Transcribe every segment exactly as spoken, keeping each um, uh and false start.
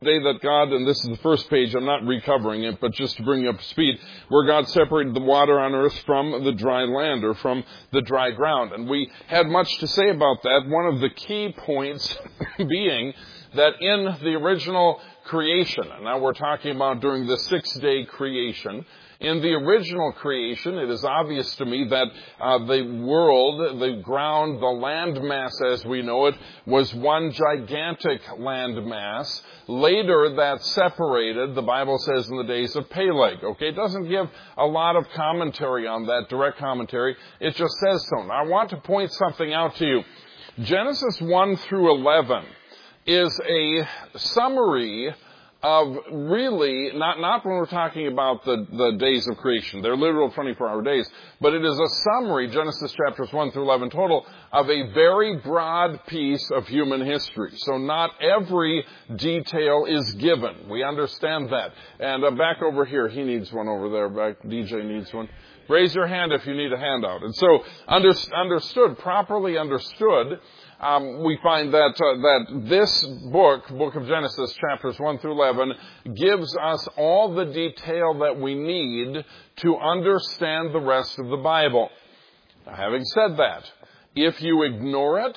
day that God, and this is the first page, I'm not recovering it, but just to bring you up to speed, where God separated the water on earth from the dry land, or from the dry ground. And we had much to say about that. One of the key points being that in the original creation, and now we're talking about during the six-day creation, in the original creation, it is obvious to me that uh, the world, the ground, the land mass as we know it, was one gigantic land mass. Later, that separated, the Bible says, in the days of Peleg. Okay, it doesn't give a lot of commentary on that, direct commentary. It just says so. Now, I want to point something out to you. Genesis one through eleven is a summary of really, not, not when we're talking about the, the days of creation, they're literal twenty-four hour days, but it is a summary, Genesis chapters one through eleven total, of a very broad piece of human history. So not every detail is given. We understand that. And uh, back over here, he needs one over there, back, D J needs one. Raise your hand if you need a handout. And so, under, understood, properly understood, Um, we find that uh, that this book, Book of Genesis, chapters one through eleven, gives us all the detail that we need to understand the rest of the Bible. Now, having said that, if you ignore it,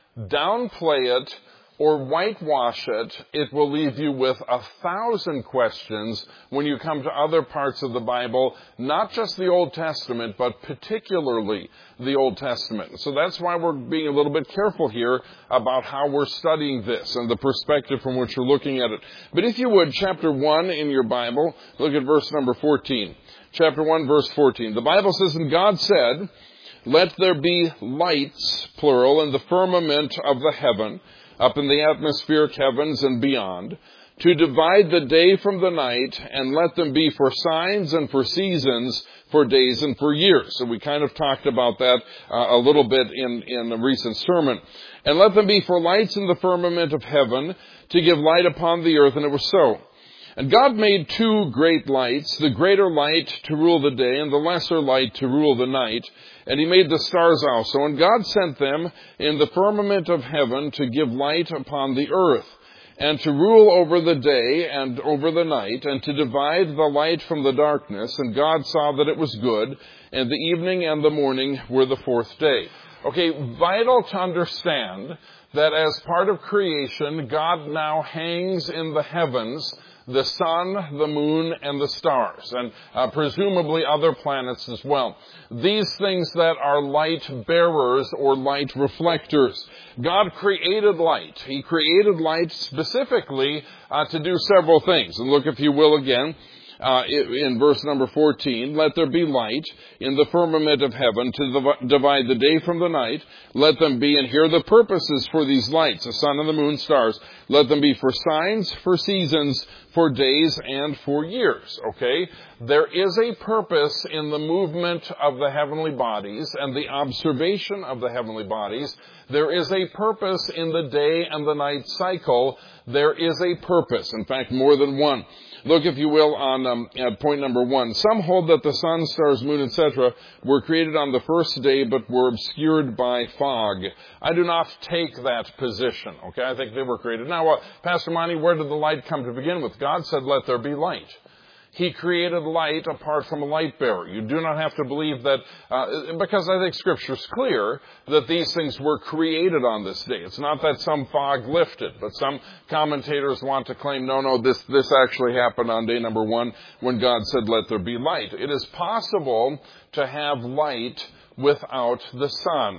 downplay it, or whitewash it, it will leave you with a thousand questions when you come to other parts of the Bible, not just the Old Testament, but particularly the Old Testament. So that's why we're being a little bit careful here about how we're studying this and the perspective from which we're looking at it. But if you would, chapter one in your Bible, look at verse number fourteen. Chapter one, verse fourteen. The Bible says, "And God said, let there be lights," plural, "in the firmament of the heaven, up in the atmospheric heavens and beyond, to divide the day from the night, and let them be for signs and for seasons, for days and for years." So we kind of talked about that uh, a little bit in, in a recent sermon. "And let them be for lights in the firmament of heaven, to give light upon the earth." And it was so. "And God made two great lights, the greater light to rule the day, and the lesser light to rule the night. And he made the stars also. And God sent them in the firmament of heaven to give light upon the earth, and to rule over the day and over the night, and to divide the light from the darkness. And God saw that it was good, and the evening and the morning were the fourth day." Okay, vital to understand that as part of creation, God now hangs in the heavens the sun, the moon, and the stars, and uh, presumably other planets as well. These things that are light bearers or light reflectors. God created light. He created light specifically uh, to do several things. And look, if you will, again, Uh, in verse number fourteen, "Let there be light in the firmament of heaven to divide the day from the night. Let them be," and here are the purposes for these lights, the sun and the moon, stars. "Let them be for signs, for seasons, for days, and for years." Okay? There is a purpose in the movement of the heavenly bodies and the observation of the heavenly bodies. There is a purpose in the day and the night cycle. There is a purpose. In fact, more than one. Look, if you will, on um, at point number one. "Some hold that the sun, stars, moon, et cetera were created on the first day, but were obscured by fog." I do not take that position. Okay, I think they were created. Now, uh, Pastor Monty, where did the light come to begin with? God said, "Let there be light." He created light apart from a light bearer. You do not have to believe that, uh, because I think Scripture is clear that these things were created on this day. It's not that some fog lifted, but some commentators want to claim, no, no, this, this actually happened on day number one when God said, "Let there be light." It is possible to have light without the sun.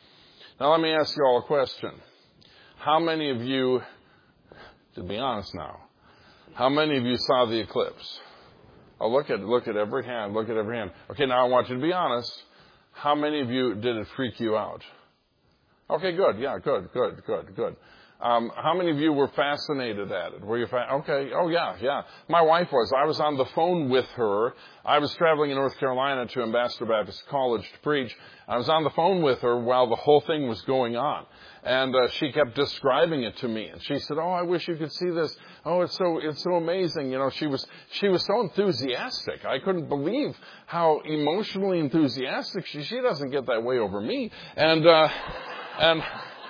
Now let me ask you all a question. How many of you, to be honest now, how many of you saw the eclipse? Oh, look at look at every hand. Look at every hand. Okay, now I want you to be honest. How many of you did it freak you out? Okay, good. Yeah, good, good, good, good. Um, how many of you were fascinated at it? Were you fa- okay? Oh, yeah, yeah. My wife was. I was on the phone with her. I was traveling in North Carolina to Ambassador Baptist College to preach. I was on the phone with her while the whole thing was going on. And uh, she kept describing it to me. And she said, "Oh, I wish you could see this. Oh, it's so it's so amazing." You know, she was she was so enthusiastic. I couldn't believe how emotionally enthusiastic she. She doesn't get that way over me. And uh, and.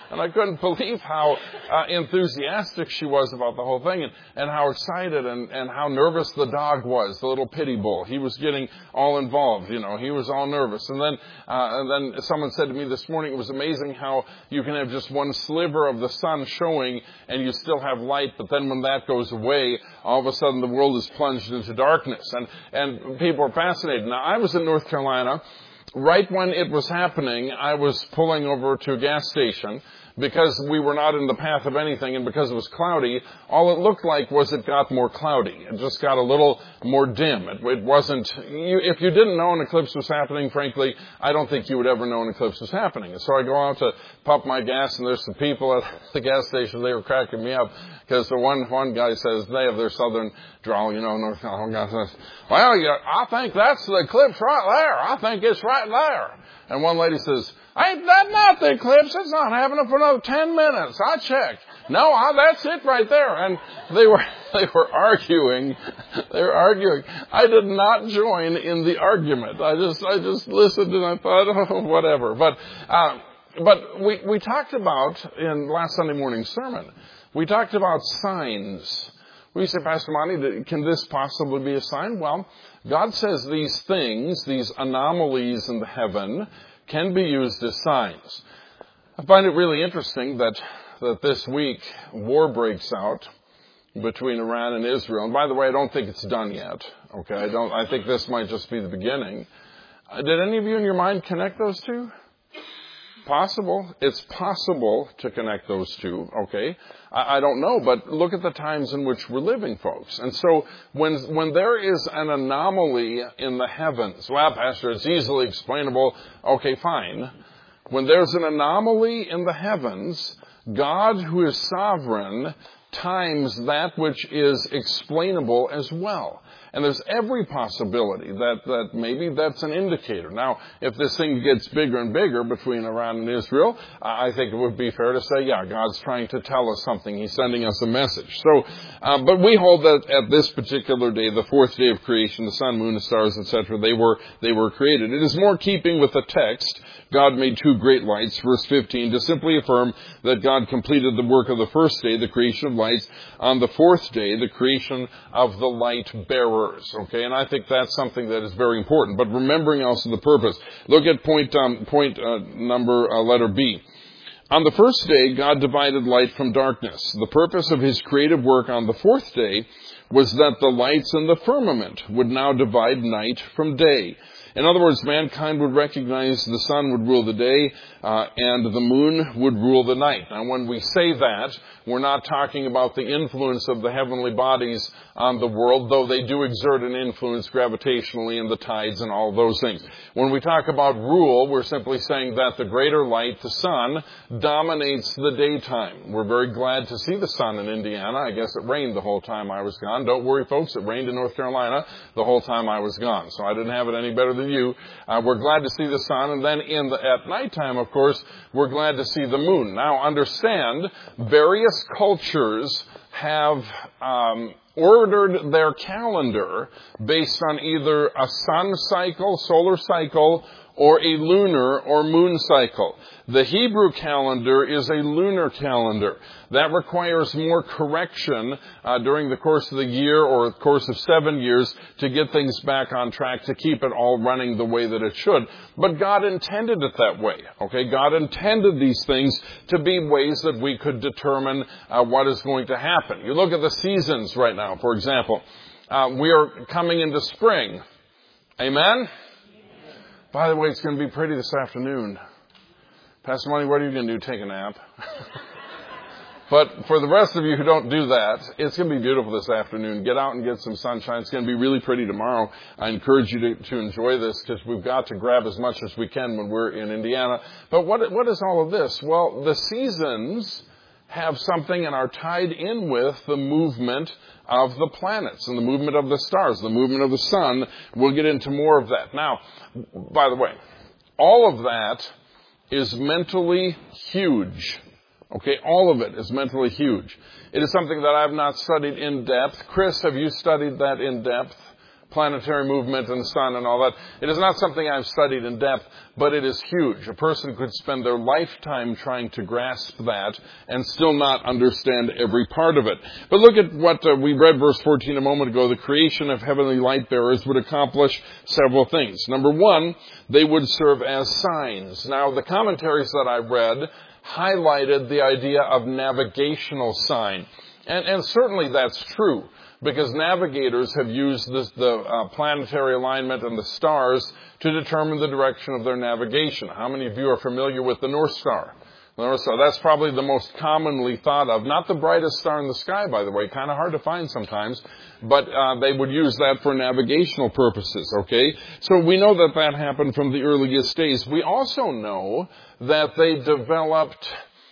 And I couldn't believe how uh, enthusiastic she was about the whole thing and, and how excited and, and how nervous the dog was, the little pity bull. He was getting all involved, you know, he was all nervous. And then, uh, and then someone said to me this morning, it was amazing how you can have just one sliver of the sun showing and you still have light, but then when that goes away, all of a sudden the world is plunged into darkness. And, and people are fascinated. Now, I was in North Carolina. Right when it was happening, I was pulling over to a gas station because we were not in the path of anything and because it was cloudy. All it looked like was it got more cloudy. It just got a little more dim. It, it wasn't, you, if you didn't know an eclipse was happening, frankly, I don't think you would ever know an eclipse was happening. And so I go out to pump my gas and there's some people at the gas station. They were cracking me up because the one, one guy says they have their southern drawl, you know, North Carolina says, well, yeah, I think that's the eclipse right there. I think it's right there. And one lady says, ain't that not the eclipse? It's not happening for another ten minutes. I checked. No, I, that's it right there. And they were, they were arguing. They were arguing. I did not join in the argument. I just, I just listened and I thought, oh, whatever. But, uh, but we, we talked about in last Sunday morning's sermon, we talked about signs. We said, Pastor Monty, can this possibly be a sign? Well, God says these things, these anomalies in the heaven, can be used as signs. I find it really interesting that, that this week war breaks out between Iran and Israel. And by the way, I don't think it's done yet. Okay, I don't. I think this might just be the beginning. Uh, did any of you in your mind connect those two? Possible. It's possible to connect those two, okay? I, I don't know, but look at the times in which we're living, folks. And so when when there is an anomaly in the heavens, well, Pastor, it's easily explainable. Okay, fine. When there's an anomaly in the heavens, God, who is sovereign, times that which is explainable as well. And there's every possibility that, that maybe that's an indicator. Now, if this thing gets bigger and bigger between Iran and Israel, I think it would be fair to say, yeah, God's trying to tell us something. He's sending us a message. So, uh, but we hold that at this particular day, the fourth day of creation, the sun, moon, the stars, et cetera, they were, they were created. It is more keeping with the text, God made two great lights, verse fifteen, to simply affirm that God completed the work of the first day, the creation of lights, on the fourth day, the creation of the light bearers. Okay, and I think that's something that is very important. But remembering also the purpose. Look at point, um, point uh, number, uh, letter B. On the first day, God divided light from darkness. The purpose of his creative work on the fourth day was that the lights in the firmament would now divide night from day. In other words, mankind would recognize the sun would rule the day uh, and the moon would rule the night. Now, when we say that, we're not talking about the influence of the heavenly bodies on the world, though they do exert an influence gravitationally in the tides and all those things. When we talk about rule, we're simply saying that the greater light, the sun, dominates the daytime. We're very glad to see the sun in Indiana. I guess it rained the whole time I was gone. Don't worry, folks, it rained in North Carolina the whole time I was gone, so I didn't have it any better than you. Uh, we're glad to see the sun, and then in the, at nighttime, of course, we're glad to see the moon. Now, understand, various cultures have um, ordered their calendar based on either a sun cycle, solar cycle, or a lunar or moon cycle. The Hebrew calendar is a lunar calendar. That requires more correction uh, during the course of the year or the course of seven years to get things back on track, to keep it all running the way that it should. But God intended it that way. Okay, God intended these things to be ways that we could determine uh, what is going to happen. You look at the seasons right now, for example. Uh, we are coming into spring. Amen? By the way, it's going to be pretty this afternoon. Pastor Monty, what are you going to do? Take a nap? But for the rest of you who don't do that, it's going to be beautiful this afternoon. Get out and get some sunshine. It's going to be really pretty tomorrow. I encourage you to, to enjoy this because we've got to grab as much as we can when we're in Indiana. But what what is all of this? Well, the seasons have something and are tied in with the movement of the planets and the movement of the stars, the movement of the sun. We'll get into more of that. Now, by the way, all of that is mentally huge. Okay, all of it is mentally huge. It is something that I have not studied in depth. Chris, have you studied that in depth? planetary movement and the sun and all that. It is not something I've studied in depth, but it is huge. A person could spend their lifetime trying to grasp that and still not understand every part of it. But look at what uh, we read verse fourteen a moment ago. The creation of heavenly light bearers would accomplish several things. Number one, they would serve as signs. Now, the commentaries that I read highlighted the idea of navigational sign. And, and certainly that's true, because navigators have used this, the uh, planetary alignment and the stars to determine the direction of their navigation. How many of you are familiar with the North Star? The North Star, that's probably the most commonly thought of. Not the brightest star in the sky, by the way, kind of hard to find sometimes, but uh, they would use that for navigational purposes, okay? So we know that that happened from the earliest days. We also know that they developed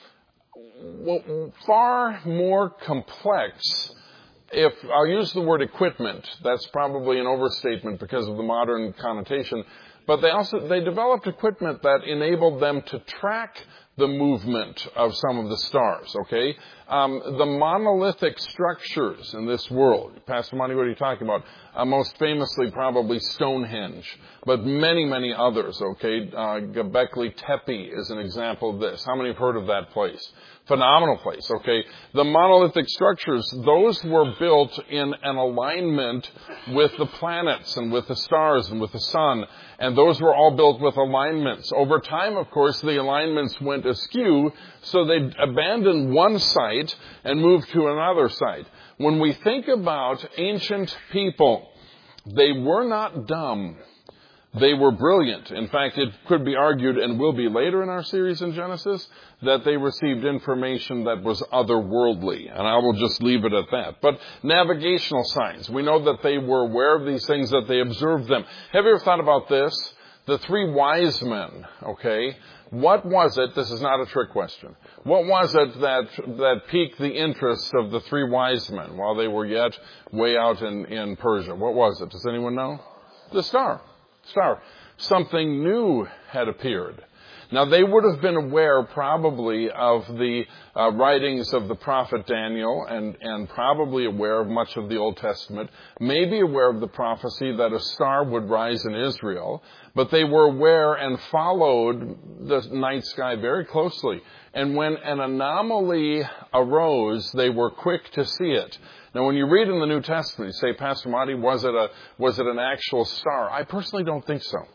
well, far more complex, if I'll use the word equipment, that's probably an overstatement because of the modern connotation, but they also, they developed equipment that enabled them to track the movement of some of the stars, okay? Um, the monolithic structures in this world, Pastor Monty, what are you talking about? Uh, most famously, probably Stonehenge, but many, many others, okay? Uh, Göbekli Tepe is an example of this. How many have heard of that place? Phenomenal place, okay? The monolithic structures, those were built in an alignment with the planets and with the stars and with the sun, and those were all built with alignments. Over time, of course, the alignments went askew, so they abandoned one site and moved to another site. When we think about ancient people, they were not dumb. They were brilliant. In fact, it could be argued, and will be later in our series in Genesis, that they received information that was otherworldly. And I will just leave it at that. But navigational signs. We know that they were aware of these things, that they observed them. Have you ever thought about this? The three wise men, okay? What was it, this is not a trick question, what was it that that piqued the interest of the three wise men while they were yet way out in, in Persia? What was it? Does anyone know? The star. Star. Something new had appeared. Now, they would have been aware probably of the uh, writings of the prophet Daniel and, and probably aware of much of the Old Testament, maybe aware of the prophecy that a star would rise in Israel, but they were aware and followed the night sky very closely. And when an anomaly arose, they were quick to see it. Now, when you read in the New Testament, you say, Pastor Monty, was it a, was it an actual star? I personally don't think so.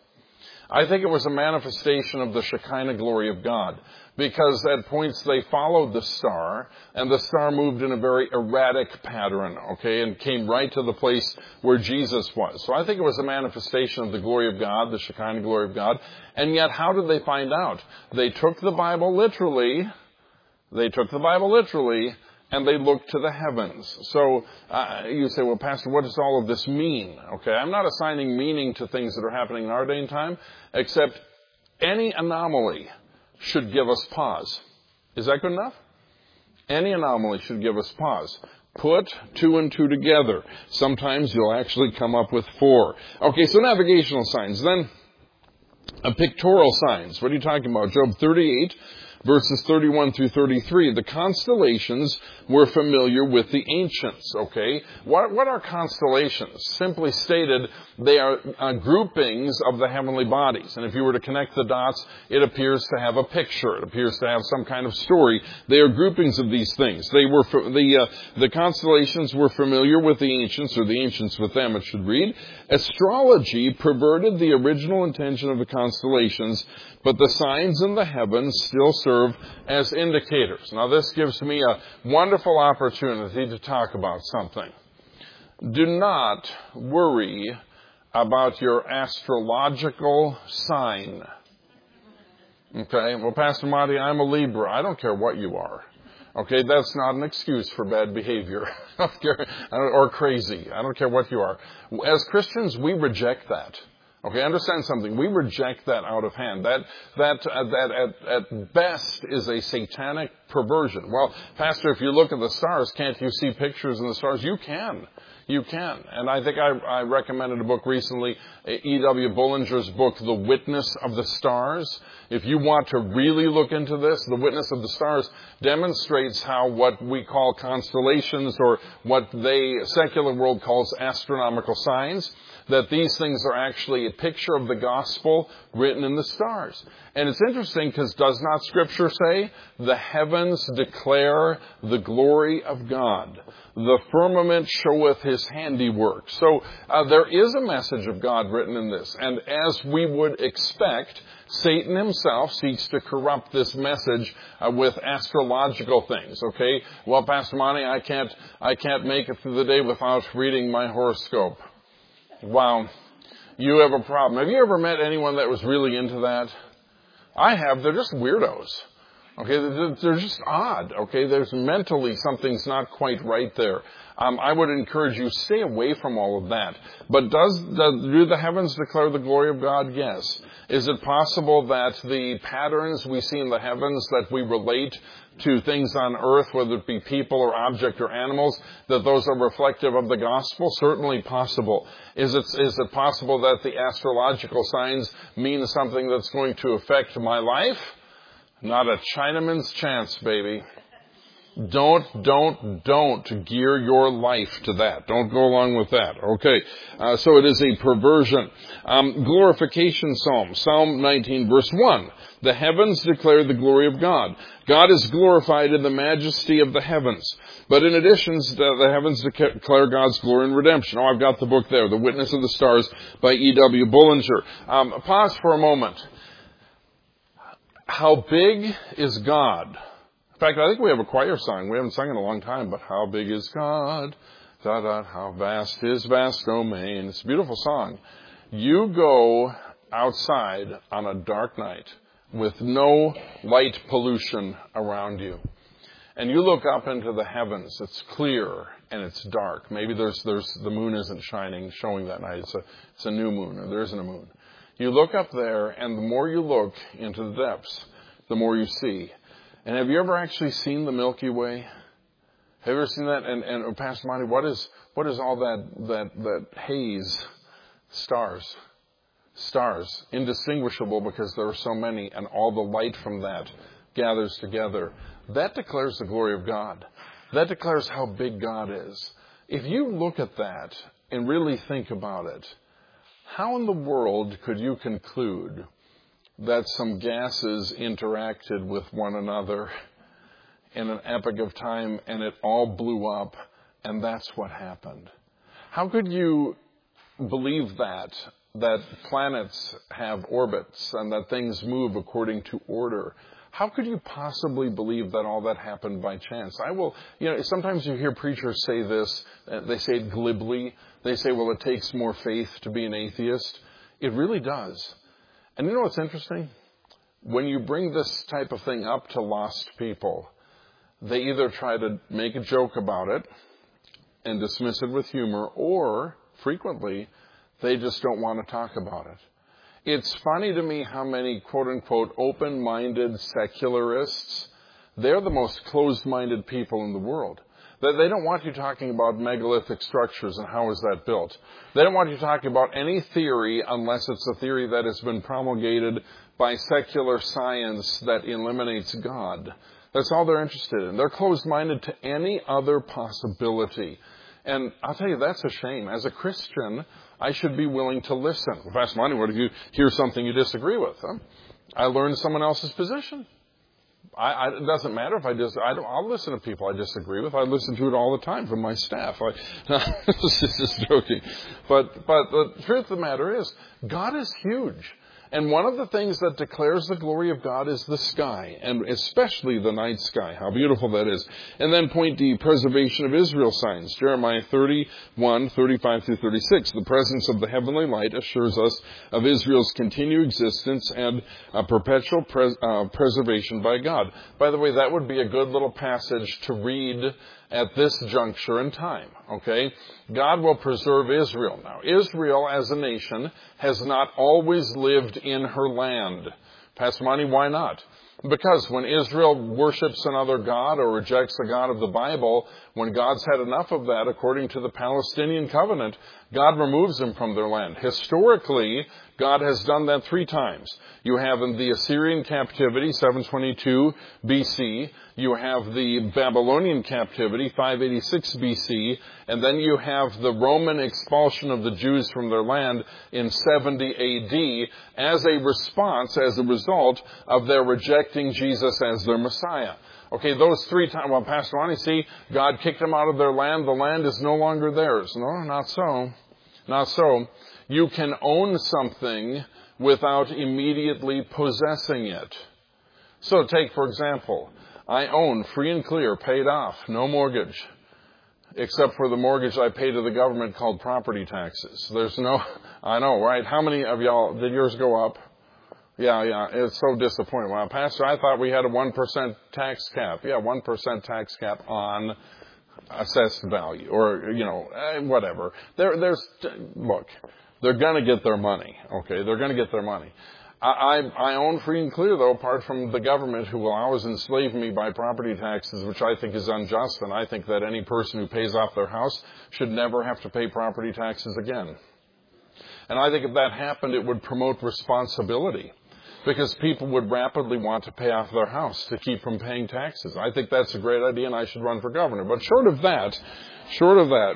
I think it was a manifestation of the Shekinah glory of God, because at points they followed the star, and the star moved in a very erratic pattern, okay, and came right to the place where Jesus was. So I think it was a manifestation of the glory of God, the Shekinah glory of God. And yet, how did they find out? They took the Bible literally. They took the Bible literally. And they looked to the heavens. So uh, you say, well, Pastor, what does all of this mean? Okay, I'm not assigning meaning to things that are happening in our day and time, except any anomaly should give us pause. Is that good enough? Any anomaly should give us pause. Put two and two together. Sometimes you'll actually come up with four. Okay, so navigational signs. Then uh, pictorial signs. What are you talking about? Job thirty-eight. Verses thirty-one through thirty-three, the constellations were familiar with the ancients, okay? What, what are constellations? Simply stated, they are uh, groupings of the heavenly bodies. And if you were to connect the dots, it appears to have a picture. It appears to have some kind of story. They are groupings of these things. They were the uh, the constellations were familiar with the ancients, or the ancients with them, it should read. Astrology perverted the original intention of the constellations, but the signs in the heavens still serve as indicators. Now, this gives me a wonderful opportunity to talk about something. Do not worry about your astrological sign. Okay? Well, Pastor Monty, I'm a Libra. I don't care what you are. Okay? That's not an excuse for bad behavior. I don't care, or crazy. I don't care what you are. As Christians, we reject that. Okay, understand something. We reject that out of hand. That, that, uh, that at, at best is a satanic perversion. Well, Pastor, if you look at the stars, can't you see pictures in the stars? You can. You can. And I think I, I recommended a book recently, E W Bullinger's book, The Witness of the Stars. If you want to really look into this, The Witness of the Stars demonstrates how what we call constellations, or what the secular world calls astronomical signs, that these things are actually a picture of the gospel written in the stars. And it's interesting because does not Scripture say, the heavens declare the glory of God? The firmament showeth his handiwork. So uh, there is a message of God written in this. And as we would expect, Satan himself seeks to corrupt this message uh, with astrological things. Okay? Well, Pastor Monty, I can't, I can't make it through the day without reading my horoscope. Wow. You have a problem. Have you ever met anyone that was really into that? I have. They're just weirdos. Okay, they're just odd. Okay, there's mentally something's not quite right there. Um, I would encourage you, stay away from all of that. But does the, do the heavens declare the glory of God? Yes. Is it possible that the patterns we see in the heavens that we relate to things on earth, whether it be people or object or animals, that those are reflective of the gospel? Certainly possible. Is it, is it possible that the astrological signs mean something that's going to affect my life? Not a Chinaman's chance, baby. Don't, don't, don't gear your life to that. Don't go along with that. Okay. Uh, so it is a perversion. Um, glorification psalm. Psalm nineteen, verse one. The heavens declare the glory of God. God is glorified in the majesty of the heavens. But in addition, the heavens declare God's glory and redemption. Oh, I've got the book there, The Witness of the Stars by E W Bullinger. Um, pause for a moment. How big is God? In fact, I think we have a choir song. We haven't sung in a long time, but how big is God? Da, da, how vast his vast domain. It's a beautiful song. You go outside on a dark night with no light pollution around you, and you look up into the heavens. It's clear and it's dark. Maybe there's there's the moon isn't shining, showing that night. It's a it's a new moon, or there isn't a moon. You look up there, and the more you look into the depths, the more you see. And have you ever actually seen the Milky Way? Have you ever seen that? And, and Pastor Monty, what is what is all that that that haze? Stars, stars, indistinguishable because there are so many, and all the light from that gathers together. That declares the glory of God. That declares how big God is. If you look at that and really think about it, how in the world could you conclude that some gases interacted with one another in an epoch of time and it all blew up and that's what happened? How could you believe that, that planets have orbits and that things move according to order? How could you possibly believe that all that happened by chance? I will, you know, sometimes you hear preachers say this, they say it glibly. They say, well, it takes more faith to be an atheist. It really does. And you know what's interesting? When you bring this type of thing up to lost people, they either try to make a joke about it and dismiss it with humor, or frequently, they just don't want to talk about it. It's funny to me how many quote-unquote open-minded secularists, they're the most closed-minded people in the world. They don't want you talking about megalithic structures and how is that built. They don't want you talking about any theory unless it's a theory that has been promulgated by secular science that eliminates God. That's all they're interested in. They're closed-minded to any other possibility. And I'll tell you, that's a shame. As a Christian, I should be willing to listen. Well, Pastor Monty, what if you hear something you disagree with? Huh? I learned someone else's position. I, I, it doesn't matter if I just, I don't, I'll listen to people I disagree with. I listen to it all the time from my staff. I, just joking. But, but the truth of the matter is, God is huge. And one of the things that declares the glory of God is the sky, and especially the night sky. How beautiful that is. And then point D, preservation of Israel signs. Jeremiah thirty-one, thirty-five through thirty-six. The presence of the heavenly light assures us of Israel's continued existence and a perpetual pres- uh, preservation by God. By the way, that would be a good little passage to read at this juncture in time, okay? God will preserve Israel. Now, Israel as a nation has not always lived in her land. Pastor Monty, why not? Because when Israel worships another God or rejects the God of the Bible, when God's had enough of that, according to the Palestinian covenant, God removes them from their land. Historically, God has done that three times. You have in the Assyrian captivity, seven twenty-two B C. You have the Babylonian captivity, five eighty-six B C. And then you have the Roman expulsion of the Jews from their land in seventy A D as a response, as a result of their rejecting Jesus as their Messiah. Okay, those three times, well, Pastor Ronnie, see, God kicked them out of their land. The land is no longer theirs. No, not so. Not so. You can own something without immediately possessing it. So take, for example, I own free and clear, paid off, no mortgage, except for the mortgage I pay to the government called property taxes. There's no, I know, right? How many of y'all, did yours go up? Yeah, yeah, it's so disappointing. Well, Pastor, I thought we had a one percent tax cap. Yeah, one percent tax cap on assessed value, or, you know, whatever. There, there's, look, they're going to get their money, okay? They're going to get their money. I, I, I own free and clear, though, apart from the government, who will always enslave me by property taxes, which I think is unjust, and I think that any person who pays off their house should never have to pay property taxes again. And I think if that happened, it would promote responsibility, because people would rapidly want to pay off their house to keep from paying taxes. I think that's a great idea, and I should run for governor. But short of that, short of that,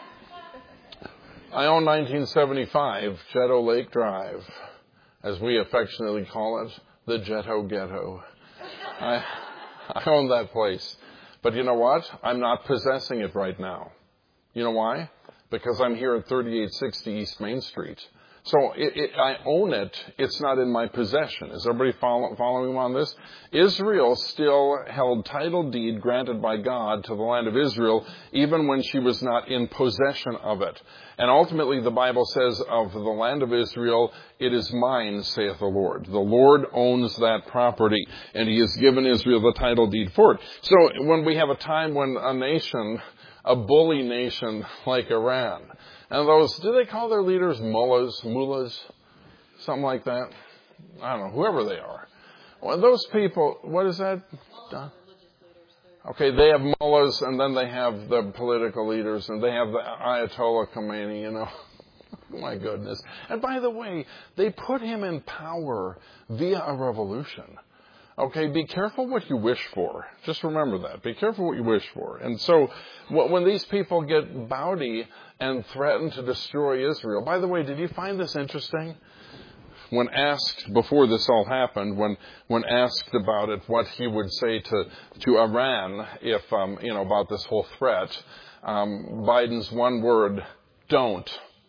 I own nineteen seventy-five Jetto Lake Drive, as we affectionately call it, the Jetto Ghetto. I, I own that place. But you know what? I'm not possessing it right now. You know why? Because I'm here at thirty-eight sixty East Main Street. So it, it, I own it. It's not in my possession. Is everybody follow, following on this? Israel still held title deed granted by God to the land of Israel, even when she was not in possession of it. And ultimately, the Bible says of the land of Israel, it is mine, saith the Lord. The Lord owns that property, and he has given Israel the title deed for it. So when we have a time when a nation, a bully nation like Iran, and those, do they call their leaders mullahs, mullahs, something like that? I don't know, whoever they are. Well, those people, what is that? Okay, they have mullahs, and then they have the political leaders, and they have the Ayatollah Khomeini, you know. My goodness. And by the way, they put him in power via a revolution. Okay, be careful what you wish for. Just remember that. Be careful what you wish for. And so when these people get bawdy and threaten to destroy Israel, by the way, did you find this interesting? When asked, before this all happened, when when asked about it, what he would say to, to Iran if, um, you know, about this whole threat, um, Biden's one word, don't.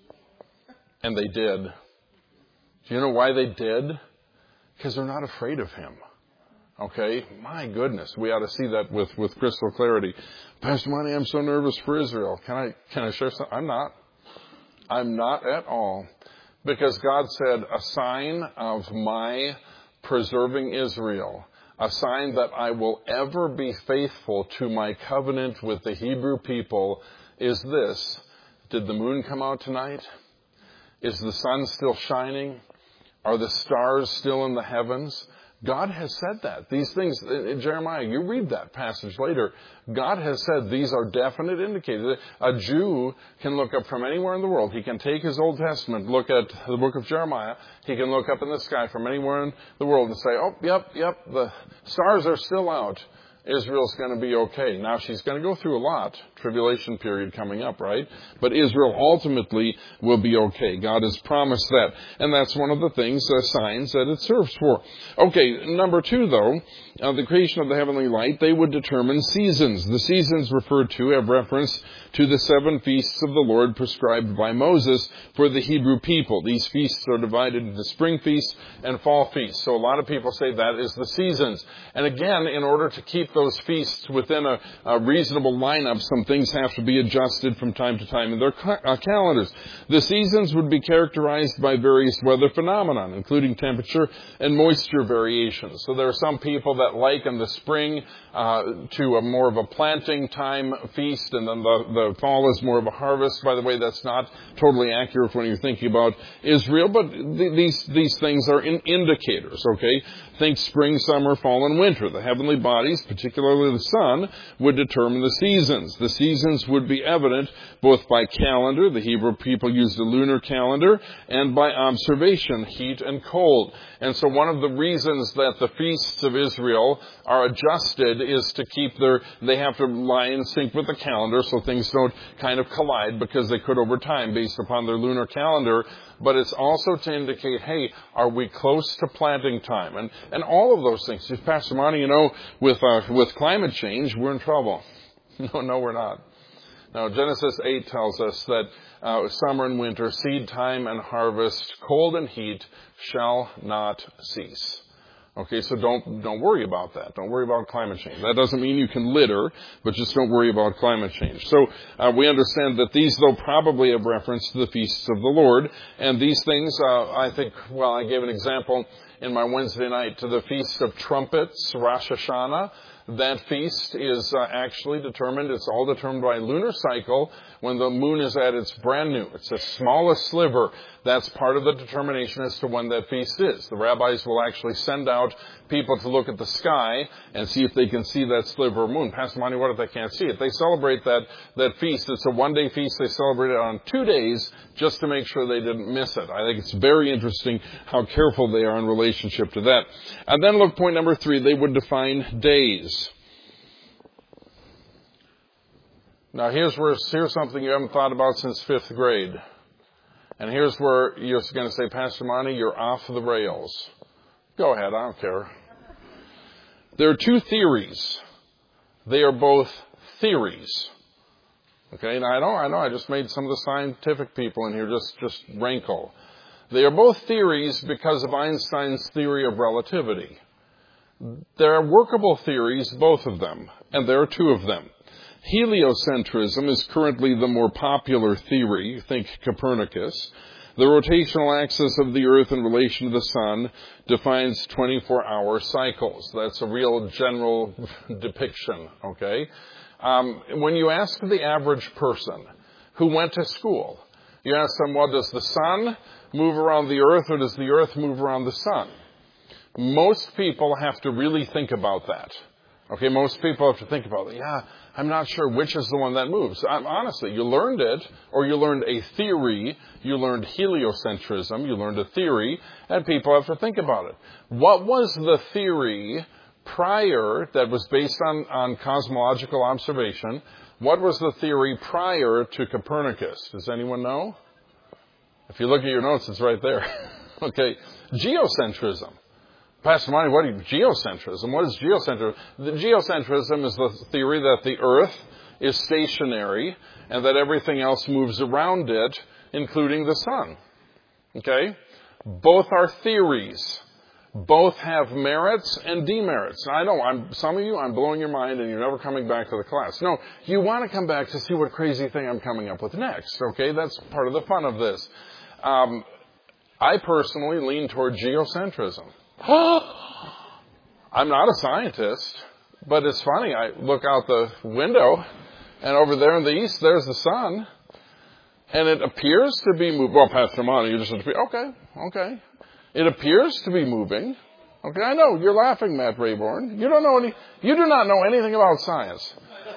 And they did. Do you know why they did? Because they're not afraid of him. Okay, my goodness, we ought to see that with, with crystal clarity. Pastor Monty, I'm so nervous for Israel. Can I can I share something? I'm not. I'm not at all. Because God said, a sign of my preserving Israel, a sign that I will ever be faithful to my covenant with the Hebrew people, is this. Did the moon come out tonight? Is the sun still shining? Are the stars still in the heavens? God has said that. These things, in Jeremiah, you read that passage later. God has said these are definite indicators. A Jew can look up from anywhere in the world. He can take his Old Testament, look at the book of Jeremiah. He can look up in the sky from anywhere in the world and say, oh, yep, yep, the stars are still out. Israel's going to be okay. Now, she's going to go through a lot. Tribulation period coming up, right? But Israel ultimately will be okay. God has promised that. And that's one of the things, uh, signs that it serves for. Okay, number two, though, uh, the creation of the heavenly light, they would determine seasons. The seasons referred to have reference to the seven feasts of the Lord prescribed by Moses for the Hebrew people. These feasts are divided into spring feasts and fall feasts. So a lot of people say that is the seasons. And again, in order to keep keep those feasts within a, a reasonable lineup, some things have to be adjusted from time to time in their ca- uh, calendars. The seasons would be characterized by various weather phenomena, including temperature and moisture variations. So there are some people that liken the spring uh, to a more of a planting time feast, and then the, the fall is more of a harvest. By the way, that's not totally accurate when you're thinking about Israel, but th- these these things are in indicators, okay? Think spring, summer, fall, and winter. The heavenly bodies, particularly the sun, would determine the seasons. The seasons would be evident both by calendar, the Hebrew people used a lunar calendar, and by observation, heat and cold. And so one of the reasons that the feasts of Israel are adjusted is to keep their, they have to lie in sync with the calendar so things don't kind of collide, because they could over time based upon their lunar calendar. But it's also to indicate, hey, are we close to planting time? And and all of those things. Pastor Monty, you know, with uh, with climate change, we're in trouble. No, no, we're not. Now, Genesis eight tells us that uh, summer and winter, seed time and harvest, cold and heat shall not cease. Okay, so don't don't worry about that. Don't worry about climate change. That doesn't mean you can litter, but just don't worry about climate change. So uh, we understand that these, though, probably have reference to the feasts of the Lord. And these things, uh, I think, well, I gave an example in my Wednesday night to the Feast of Trumpets, Rosh Hashanah. That feast is uh, actually determined, it's all determined by lunar cycle when the moon is at its brand new. It's the smallest sliver. That's part of the determination as to when that feast is. The rabbis will actually send out people to look at the sky and see if they can see that sliver of moon. Pastor Monty, what if they can't see it? They celebrate that, that feast. It's a one-day feast. They celebrate it on two days just to make sure they didn't miss it. I think it's very interesting how careful they are in relationship to that. And then look, point number three, they would define days. Now, here's where here's something you haven't thought about since fifth grade. And here's where you're going to say, Pastor Monty, you're off the rails. Go ahead, I don't care. There are two theories. They are both theories. Okay, now I know, I know, I just made some of the scientific people in here just, just rankle. They are both theories because of Einstein's theory of relativity. There are workable theories, both of them, and there are two of them. Heliocentrism is currently the more popular theory. Think Copernicus. The rotational axis of the Earth in relation to the Sun defines twenty-four hour cycles. That's a real general depiction, okay? Um, when you ask the average person who went to school, you ask them, well, does the Sun move around the Earth or does the Earth move around the Sun? Most people have to really think about that. Okay, most people have to think about it. Yeah, I'm not sure which is the one that moves. I'm, honestly, you learned it, or you learned a theory. You learned heliocentrism. You learned a theory, and people have to think about it. What was the theory prior that was based on, on cosmological observation? What was the theory prior to Copernicus? Does anyone know? If you look at your notes, it's right there. Okay, geocentrism. Pastor Monty, what is geocentrism? What is geocentrism? The geocentrism is the theory that the Earth is stationary and that everything else moves around it, including the Sun. Okay? Both are theories. Both have merits and demerits. Now, I know I'm, some of you, I'm blowing your mind and you're never coming back to the class. No, you want to come back to see what crazy thing I'm coming up with next. Okay? That's part of the fun of this. Um, I personally lean toward geocentrism. I'm not a scientist, but it's funny. I look out the window, and over there in the east, there's the sun, and it appears to be moving. Well, Pastor Monty, you just have to be, okay, okay. It appears to be moving. Okay, I know, you're laughing, Matt Rayborn. You don't know any, you do not know anything about science.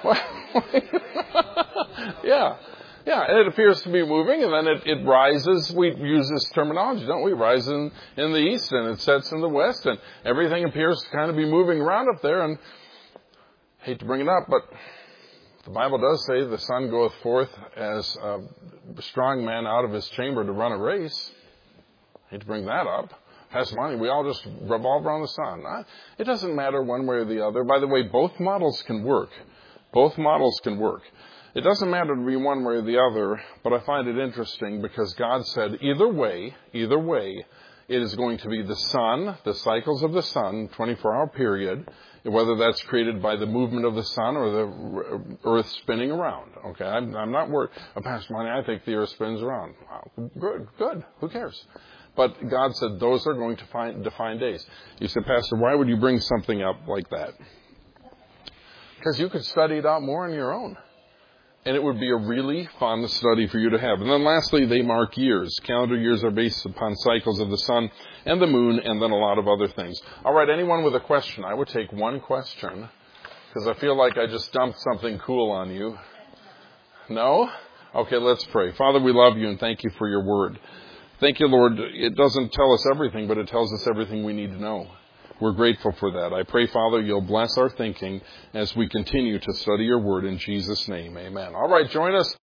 Yeah. Yeah, and it appears to be moving, and then it, it rises. We use this terminology, don't we? Rises in, in the east, and it sets in the west, and everything appears to kind of be moving around up there. And I hate to bring it up, but the Bible does say the sun goeth forth as a strong man out of his chamber to run a race. I hate to bring that up. Pastor Monty, we all just revolve around the sun. It doesn't matter one way or the other. By the way, both models can work. Both models can work. It doesn't matter to be one way or the other, but I find it interesting because God said either way, either way, It is going to be the sun, the cycles of the sun, twenty-four hour period, whether that's created by the movement of the sun or the earth spinning around. Okay, I'm, I'm not worried. Oh, Pastor Monty, I think the earth spins around. Wow, good, good. Who cares? But God said those are going to find, define days. You said, Pastor, why would you bring something up like that? Because you could study it out more on your own. And it would be a really fun study for you to have. And then lastly, they mark years. Calendar years are based upon cycles of the sun and the moon and then a lot of other things. All right, anyone with a question? I would take one question because I feel like I just dumped something cool on you. No? Okay, let's pray. Father, we love you and thank you for your word. Thank you, Lord. It doesn't tell us everything, but it tells us everything we need to know. We're grateful for that. I pray, Father, you'll bless our thinking as we continue to study your word in Jesus' name. Amen. All right, join us.